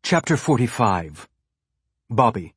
Chapter 45. Bobby.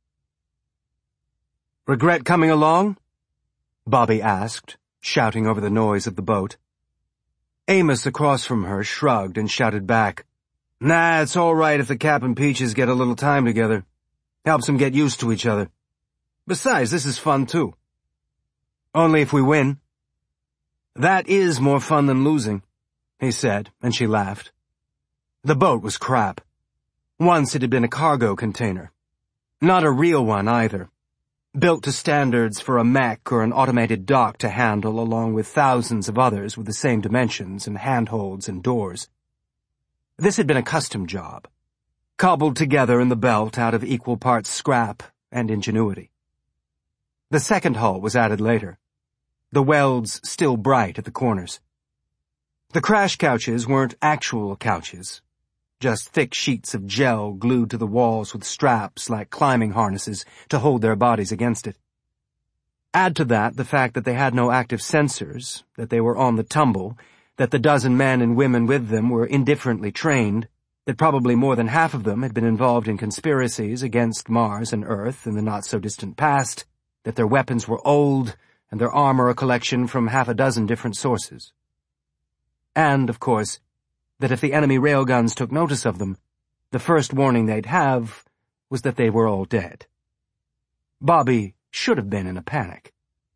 "Regret coming along?" Bobby asked, shouting over the noise of the boat. Amos across from her shrugged and shouted back, "Nah, it's all right if the Cap and Peaches get a little time together. Helps them get used to each other. Besides, this is fun too." "Only if we win." "That is more fun than losing," he said, and she laughed. The boat was crap. Once it had been a cargo container. Not a real one either. Built to standards for a mech or an automated dock to handle, along with thousands of others with the same dimensions and handholds and doors. This had been a custom job, cobbled together in the belt out of equal parts scrap and ingenuity. The second hull was added later, the welds still bright at the corners. The crash couches weren't actual couches, just thick sheets of gel glued to the walls with straps like climbing harnesses to hold their bodies against it. Add to that the fact that they had no active sensors, that they were on the tumble, that the dozen men and women with them were indifferently trained, that probably more than half of them had been involved in conspiracies against Mars and Earth in the not-so-distant past, that their weapons were old, and their armor a collection from half a dozen different sources. And, of course, that if the enemy railguns took notice of them, the first warning they'd have was that they were all dead. Bobby should have been in a panic.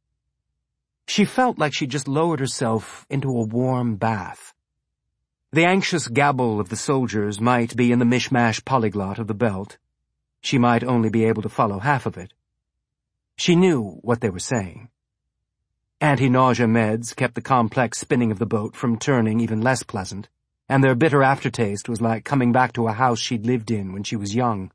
She felt like she'd just lowered herself into a warm bath. The anxious gabble of the soldiers might be in the mishmash polyglot of the belt. She might only be able to follow half of it. She knew what they were saying. Anti-nausea meds kept the complex spinning of the boat from turning even less pleasant, and their bitter aftertaste was like coming back to a house she'd lived in when she was young.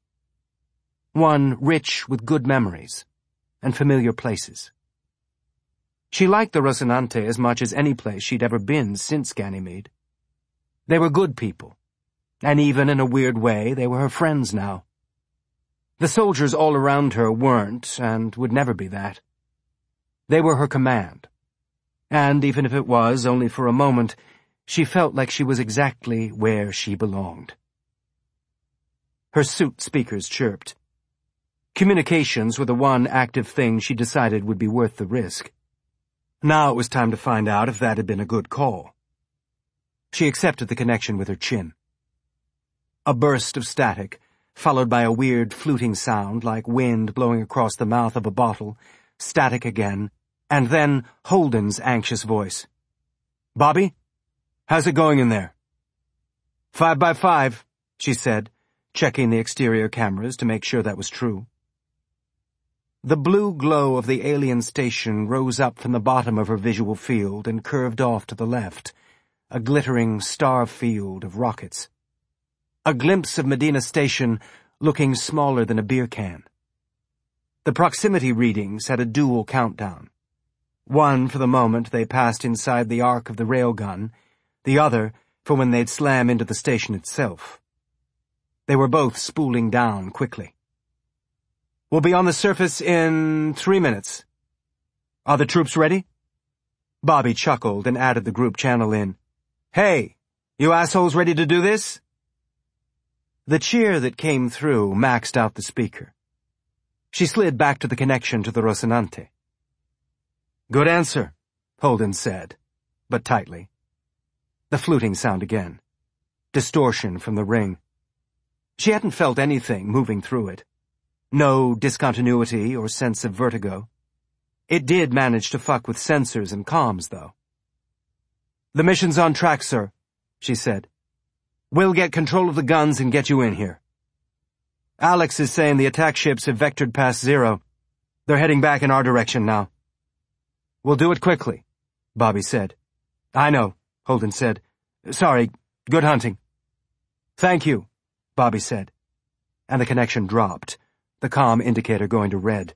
One rich with good memories and familiar places. She liked the Rocinante as much as any place she'd ever been since Ganymede. They were good people, and even in a weird way they were her friends now. The soldiers all around her weren't, and would never be that. They were her command, and even if it was only for a moment, she felt like she was exactly where she belonged. Her suit speakers chirped. Communications were the one active thing she decided would be worth the risk. Now it was time to find out if that had been a good call. She accepted the connection with her chin. A burst of static, followed by a weird fluting sound like wind blowing across the mouth of a bottle, static again, and then Holden's anxious voice. "Bobby? How's it going in there?" 5 by 5, she said, checking the exterior cameras to make sure that was true. The blue glow of the alien station rose up from the bottom of her visual field and curved off to the left, a glittering star field of rockets. A glimpse of Medina Station looking smaller than a beer can. The proximity readings had a dual countdown. One for the moment they passed inside the arc of the railgun, the other for when they'd slam into the station itself. They were both spooling down quickly. "We'll be on the surface in 3 minutes. Are the troops ready?" Bobby chuckled and added the group channel in. "Hey, you assholes ready to do this?" The cheer that came through maxed out the speaker. She slid back to the connection to the Rocinante. "Good answer," Holden said, but tightly. The fluting sound again. Distortion from the ring. She hadn't felt anything moving through it. No discontinuity or sense of vertigo. It did manage to fuck with sensors and comms, though. "The mission's on track, sir," she said. "We'll get control of the guns and get you in here. Alex is saying the attack ships have vectored past 0. They're heading back in our direction now." "We'll do it quickly," Bobby said. "I know," Holden said. "Sorry, good hunting." "Thank you," Bobby said. And the connection dropped, the comm indicator going to red.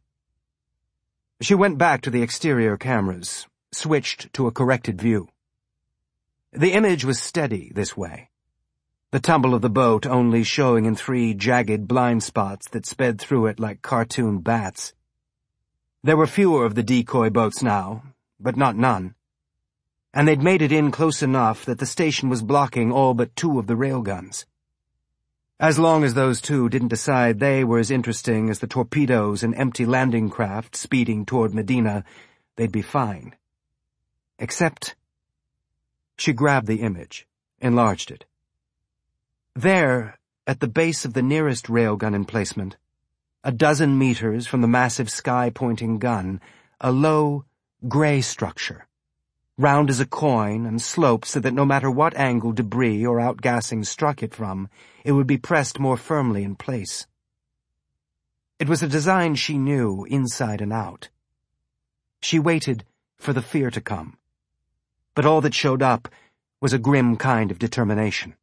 She went back to the exterior cameras, switched to a corrected view. The image was steady this way, the tumble of the boat only showing in 3 jagged blind spots that sped through it like cartoon bats. There were fewer of the decoy boats now, but not none. And they'd made it in close enough that the station was blocking all but 2 of the railguns. As long as those two didn't decide they were as interesting as the torpedoes and empty landing craft speeding toward Medina, they'd be fine. Except... She grabbed the image, enlarged it. There, at the base of the nearest railgun emplacement, a dozen meters from the massive sky-pointing gun, a low, gray structure, round as a coin and sloped so that no matter what angle debris or outgassing struck it from, it would be pressed more firmly in place. It was a design she knew inside and out. She waited for the fear to come, but all that showed up was a grim kind of determination.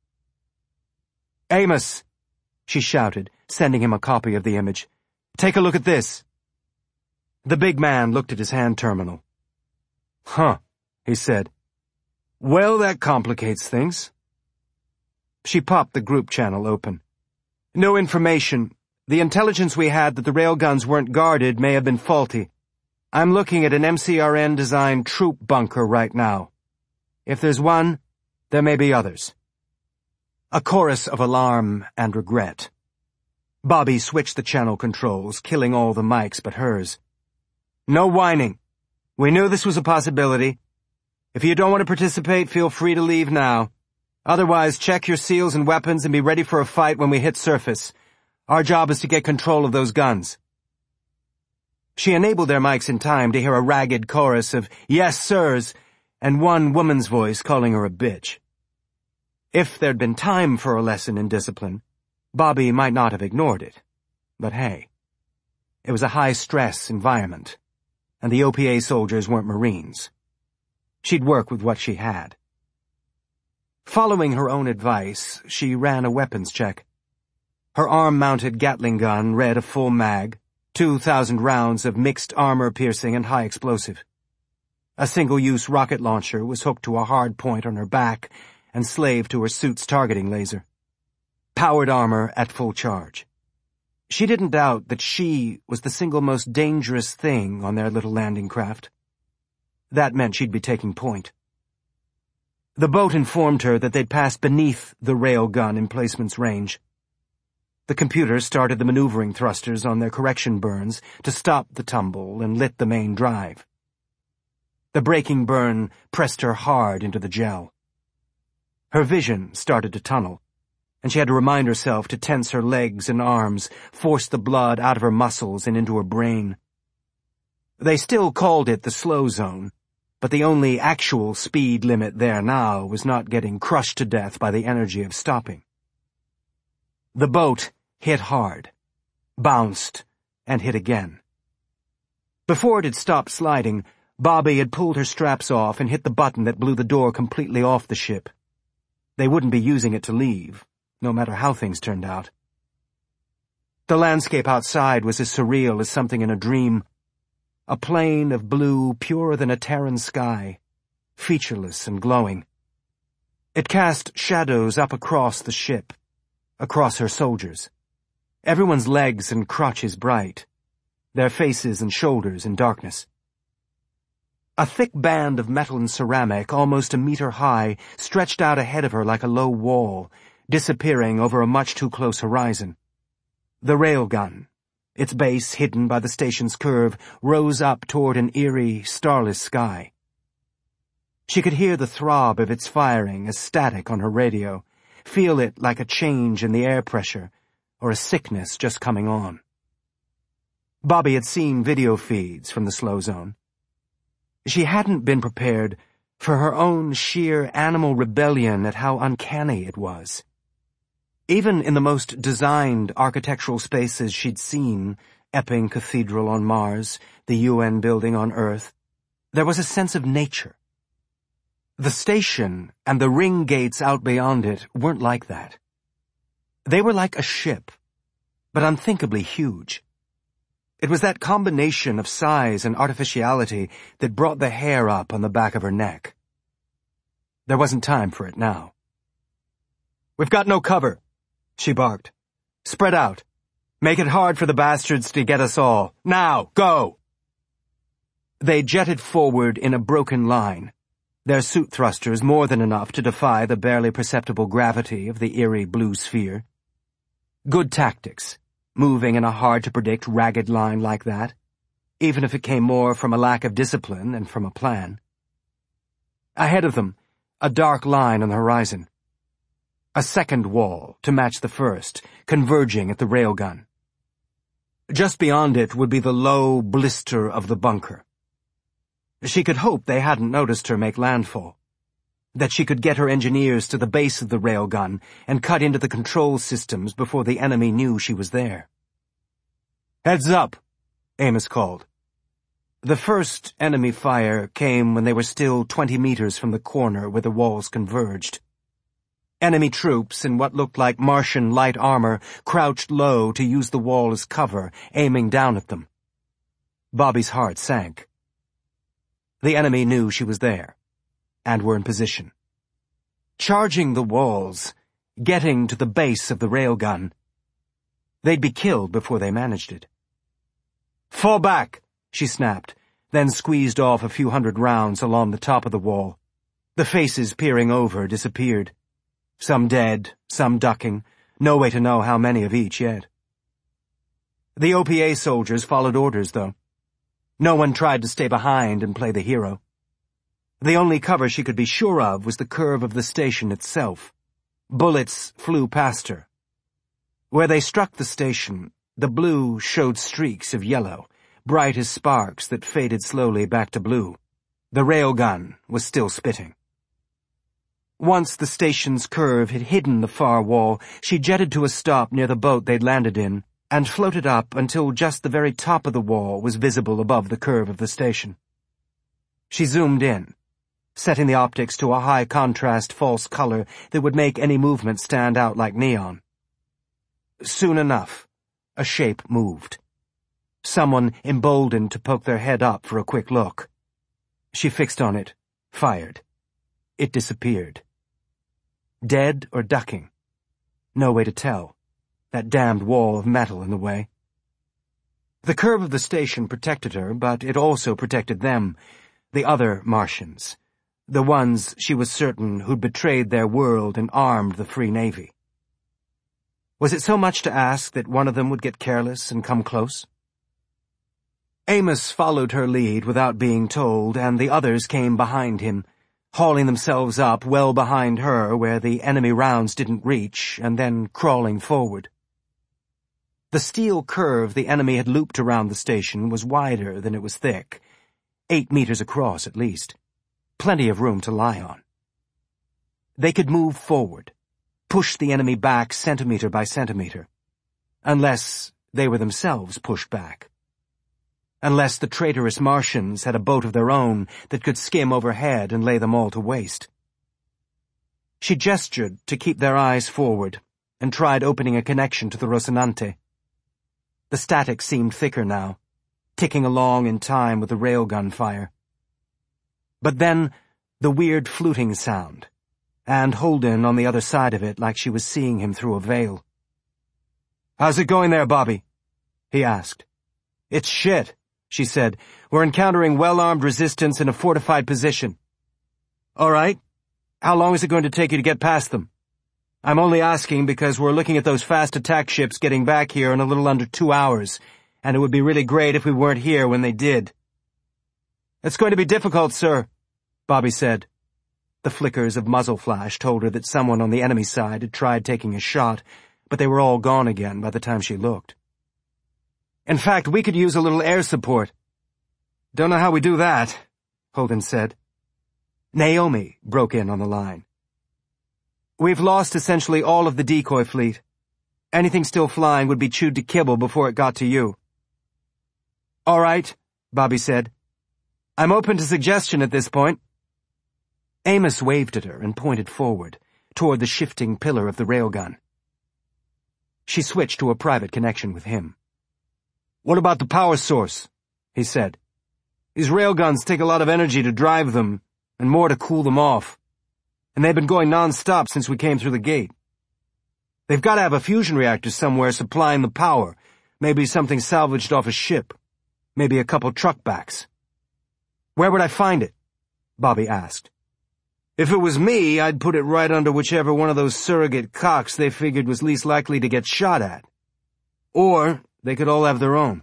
"Amos!" she shouted, sending him a copy of the image. "Take a look at this." The big man looked at his hand terminal. "Huh," he said. "Well, that complicates things." She popped the group channel open. "No information. The intelligence we had that the railguns weren't guarded may have been faulty. I'm looking at an MCRN-designed troop bunker right now. If there's one, there may be others." A chorus of alarm and regret. Bobby switched the channel controls, killing all the mics but hers. "No whining. We knew this was a possibility. If you don't want to participate, feel free to leave now. Otherwise, check your seals and weapons and be ready for a fight when we hit surface. Our job is to get control of those guns." She enabled their mics in time to hear a ragged chorus of "yes, sirs," and one woman's voice calling her a bitch. If there'd been time for a lesson in discipline, Bobby might not have ignored it. But hey, it was a high-stress environment, and the OPA soldiers weren't Marines. She'd work with what she had. Following her own advice, she ran a weapons check. Her arm-mounted Gatling gun read a full mag, 2,000 rounds of mixed armor-piercing and high-explosive. A single-use rocket launcher was hooked to a hard point on her back and slaved to her suit's targeting laser. Powered armor at full charge. She didn't doubt that she was the single most dangerous thing on their little landing craft. That meant she'd be taking point. The boat informed her that they'd passed beneath the railgun emplacement's range. The computer started the maneuvering thrusters on their correction burns to stop the tumble and lit the main drive. The braking burn pressed her hard into the gel. Her vision started to tunnel, and she had to remind herself to tense her legs and arms, force the blood out of her muscles and into her brain. They still called it the slow zone, but the only actual speed limit there now was not getting crushed to death by the energy of stopping. The boat hit hard, bounced, and hit again. Before it had stopped sliding, Bobby had pulled her straps off and hit the button that blew the door completely off the ship. They wouldn't be using it to leave, no matter how things turned out. The landscape outside was as surreal as something in a dream. A plain of blue purer than a Terran sky, featureless and glowing. It cast shadows up across the ship, across her soldiers. Everyone's legs and crotches bright, their faces and shoulders in darkness. A thick band of metal and ceramic, almost a meter high, stretched out ahead of her like a low wall, disappearing over a much too close horizon. The railgun, its base hidden by the station's curve, rose up toward an eerie, starless sky. She could hear the throb of its firing as static on her radio, feel it like a change in the air pressure, or a sickness just coming on. Bobby had seen video feeds from the slow zone. She hadn't been prepared for her own sheer animal rebellion at how uncanny it was. Even in the most designed architectural spaces she'd seen, Epping Cathedral on Mars, the UN building on Earth, there was a sense of nature. The station and the ring gates out beyond it weren't like that. They were like a ship, but unthinkably huge. It was that combination of size and artificiality that brought the hair up on the back of her neck. There wasn't time for it now. "We've got no cover," she barked. "Spread out. Make it hard for the bastards to get us all. Now, go!" They jetted forward in a broken line, their suit thrusters more than enough to defy the barely perceptible gravity of the eerie blue sphere. Good tactics, moving in a hard-to-predict, ragged line like that, even if it came more from a lack of discipline than from a plan. Ahead of them, a dark line on the horizon. A second wall, to match the first, converging at the railgun. Just beyond it would be the low blister of the bunker. She could hope they hadn't noticed her make landfall, that she could get her engineers to the base of the railgun and cut into the control systems before the enemy knew she was there. "Heads up," Amos called. The first enemy fire came when they were still 20 meters from the corner where the walls converged. Enemy troops in what looked like Martian light armor crouched low to use the wall as cover, aiming down at them. Bobby's heart sank. The enemy knew she was there, and were in position. Charging the walls, getting to the base of the railgun. They'd be killed before they managed it. "Fall back," she snapped, then squeezed off a few hundred rounds along the top of the wall. The faces peering over disappeared. Some dead, some ducking, no way to know how many of each yet. The OPA soldiers followed orders, though. No one tried to stay behind and play the hero. The only cover she could be sure of was the curve of the station itself. Bullets flew past her. Where they struck the station, the blue showed streaks of yellow, bright as sparks that faded slowly back to blue. The railgun was still spitting. Once the station's curve had hidden the far wall, she jetted to a stop near the boat they'd landed in, and floated up until just the very top of the wall was visible above the curve of the station. She zoomed in, setting the optics to a high-contrast false color that would make any movement stand out like neon. Soon enough, a shape moved. Someone emboldened to poke their head up for a quick look. She fixed on it, fired. It disappeared. Dead or ducking? No way to tell. That damned wall of metal in the way. The curve of the station protected her, but it also protected them, the other Martians, the ones she was certain who'd betrayed their world and armed the Free Navy. Was it so much to ask that one of them would get careless and come close? Amos followed her lead without being told, and the others came behind him, hauling themselves up well behind her where the enemy rounds didn't reach, and then crawling forward. The steel curve the enemy had looped around the station was wider than it was thick, 8 meters across at least. Plenty of room to lie on. They could move forward, push the enemy back centimeter by centimeter, unless they were themselves pushed back. Unless the traitorous Martians had a boat of their own that could skim overhead and lay them all to waste. She gestured to keep their eyes forward and tried opening a connection to the Rocinante. The static seemed thicker now, ticking along in time with the railgun fire. But then, the weird fluting sound, and Holden on the other side of it like she was seeing him through a veil. "How's it going there, Bobby?" he asked. "It's shit," she said. "We're encountering well-armed resistance in a fortified position." "All right. How long is it going to take you to get past them?" "I'm only asking because we're looking at those fast attack ships getting back here in a little under 2 hours, and it would be really great if we weren't here when they did." "It's going to be difficult, sir," Bobby said. The flickers of muzzle flash told her that someone on the enemy side had tried taking a shot, but they were all gone again by the time she looked. "In fact, we could use a little air support." "Don't know how we do that," Holden said. Naomi broke in on the line. "We've lost essentially all of the decoy fleet. Anything still flying would be chewed to kibble before it got to you." "All right," Bobby said. "I'm open to suggestion at this point." Amos waved at her and pointed forward, toward the shifting pillar of the railgun. She switched to a private connection with him. "What about the power source?" he said. "These railguns take a lot of energy to drive them, and more to cool them off. And they've been going non-stop since we came through the gate. They've got to have a fusion reactor somewhere supplying the power, maybe something salvaged off a ship, maybe a couple truck backs." "Where would I find it?" Bobby asked. If it was me, I'd put it right under whichever one of those surrogate cocks they figured was least likely to get shot at. Or they could all have their own.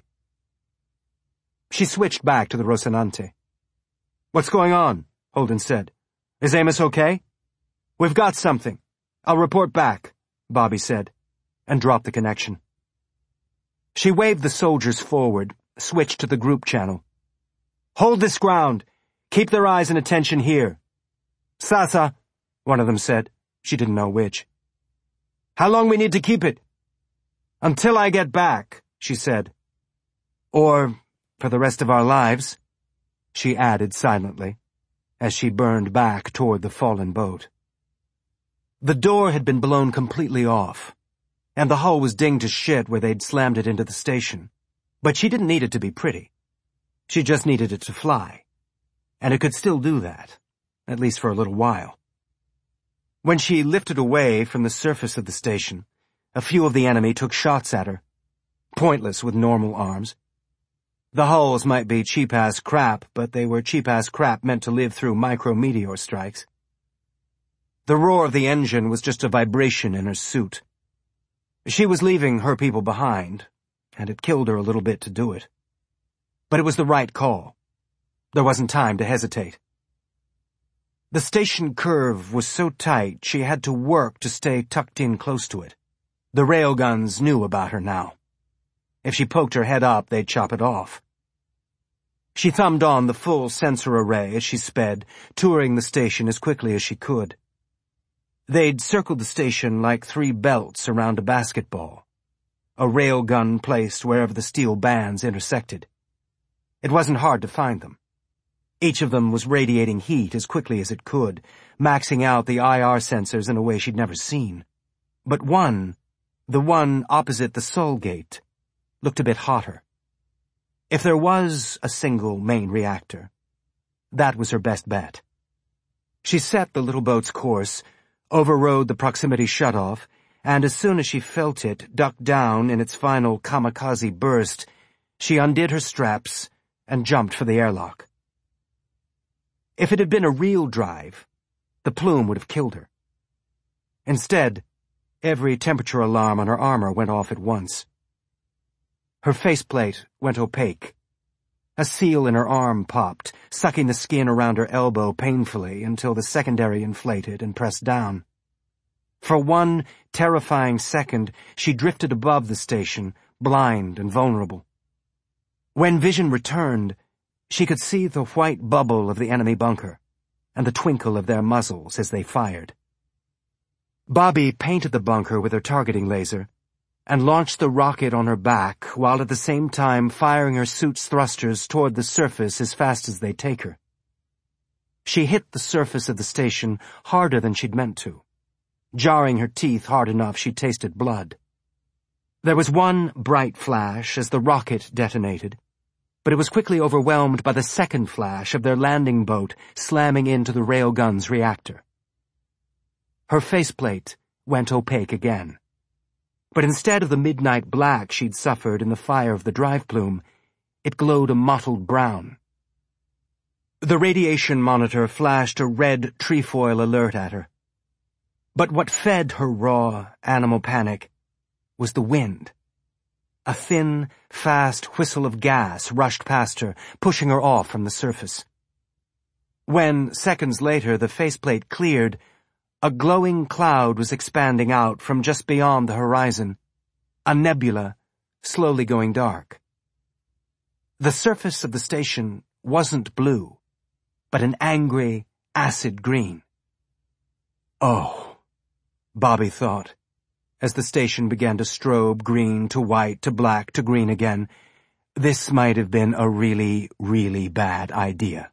She switched back to the Rocinante. "What's going on?" Holden said. "Is Amos okay?" "We've got something. I'll report back," Bobby said, and dropped the connection. She waved the soldiers forward, switched to the group channel. "Hold this ground. Keep their eyes and attention here." "Sasa," one of them said. She didn't know which. "How long we need to keep it?" "Until I get back," she said. "Or for the rest of our lives," she added silently, as she burned back toward the fallen boat. The door had been blown completely off, and the hull was dinged to shit where they'd slammed it into the station. But she didn't need it to be pretty. She just needed it to fly. And it could still do that, at least for a little while. When she lifted away from the surface of the station, a few of the enemy took shots at her, pointless with normal arms. The hulls might be cheap-ass crap, but they were cheap-ass crap meant to live through micro-meteor strikes. The roar of the engine was just a vibration in her suit. She was leaving her people behind, and it killed her a little bit to do it. But it was the right call. There wasn't time to hesitate. The station curve was so tight she had to work to stay tucked in close to it. The railguns knew about her now. If she poked her head up, they'd chop it off. She thumbed on the full sensor array as she sped, touring the station as quickly as she could. They'd circled the station like 3 belts around a basketball, a railgun placed wherever the steel bands intersected. It wasn't hard to find them. Each of them was radiating heat as quickly as it could, maxing out the IR sensors in a way she'd never seen. But one, the one opposite the Sol gate, looked a bit hotter. If there was a single main reactor, that was her best bet. She set the little boat's course, overrode the proximity shutoff, and as soon as she felt it duck down in its final kamikaze burst, she undid her straps and jumped for the airlock. If it had been a real drive, the plume would have killed her. Instead, every temperature alarm on her armor went off at once. Her faceplate went opaque. A seal in her arm popped, sucking the skin around her elbow painfully until the secondary inflated and pressed down. For one terrifying second, she drifted above the station, blind and vulnerable. When vision returned, she could see the white bubble of the enemy bunker and the twinkle of their muzzles as they fired. Bobby painted the bunker with her targeting laser and launched the rocket on her back while at the same time firing her suit's thrusters toward the surface as fast as they'd take her. She hit the surface of the station harder than she'd meant to, jarring her teeth hard enough she tasted blood. There was one bright flash as the rocket detonated, but it was quickly overwhelmed by the second flash of their landing boat slamming into the railgun's reactor. Her faceplate went opaque again. But instead of the midnight black she'd suffered in the fire of the drive plume, it glowed a mottled brown. The radiation monitor flashed a red trefoil alert at her. But what fed her raw animal panic was the wind. A thin, fast whistle of gas rushed past her, pushing her off from the surface. When, seconds later, the faceplate cleared, a glowing cloud was expanding out from just beyond the horizon, a nebula slowly going dark. The surface of the station wasn't blue, but an angry, acid green. Oh, Bobby thought, as the station began to strobe green to white to black to green again, this might have been a really, really bad idea.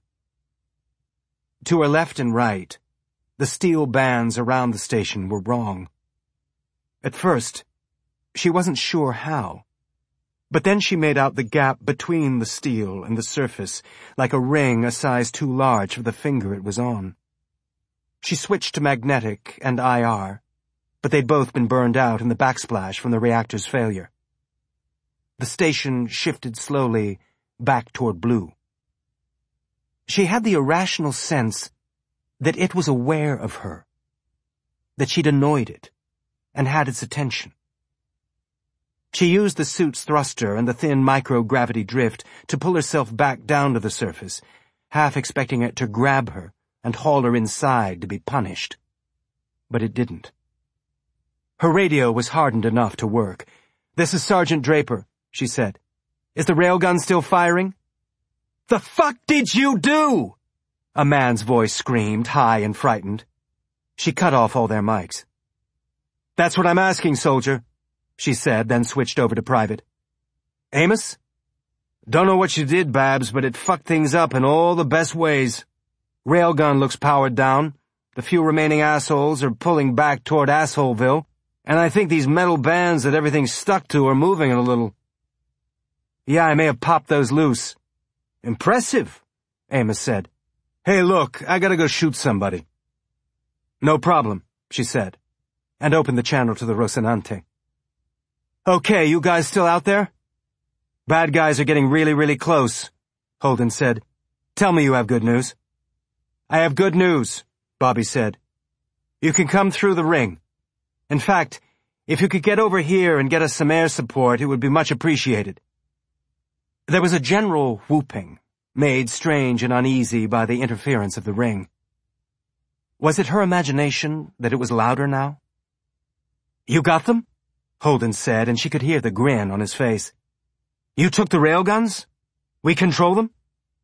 To her left and right, the steel bands around the station were wrong. At first, she wasn't sure how, but then she made out the gap between the steel and the surface, like a ring a size too large for the finger it was on. She switched to magnetic and IR, but they'd both been burned out in the backsplash from the reactor's failure. The station shifted slowly back toward blue. She had the irrational sense that it was aware of her, that she'd annoyed it, and had its attention. She used the suit's thruster and the thin microgravity drift to pull herself back down to the surface, half expecting it to grab her and haul her inside to be punished. But it didn't. Her radio was hardened enough to work. "This is Sergeant Draper," she said. "Is the railgun still firing?" "The fuck did you do?" a man's voice screamed, high and frightened. She cut off all their mics. "That's what I'm asking, soldier," she said, then switched over to private. "Amos? Don't know what you did, Babs, but it fucked things up in all the best ways. Railgun looks powered down. The few remaining assholes are pulling back toward Assholeville, and I think these metal bands that everything's stuck to are moving it a little. Yeah, I may have popped those loose." "Impressive," Amos said. "Hey, look, I gotta go shoot somebody." "No problem," she said, and opened the channel to the Rocinante. "Okay, you guys still out there?" "Bad guys are getting really, really close," Holden said. "Tell me you have good news." "I have good news," Bobby said. "You can come through the ring. In fact, if you could get over here and get us some air support, it would be much appreciated." There was a general whooping, made strange and uneasy by the interference of the ring. Was it her imagination that it was louder now? "You got them?" Holden said, and she could hear the grin on his face. "You took the railguns? We control them?"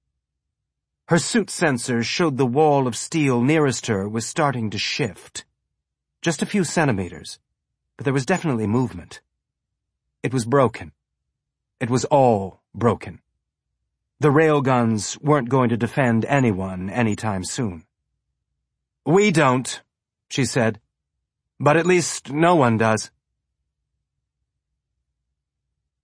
Her suit sensors showed the wall of steel nearest her was starting to shift. Just a few centimeters, but there was definitely movement. It was broken. It was all broken. The railguns weren't going to defend anyone anytime soon. "We don't," she said. "But at least no one does."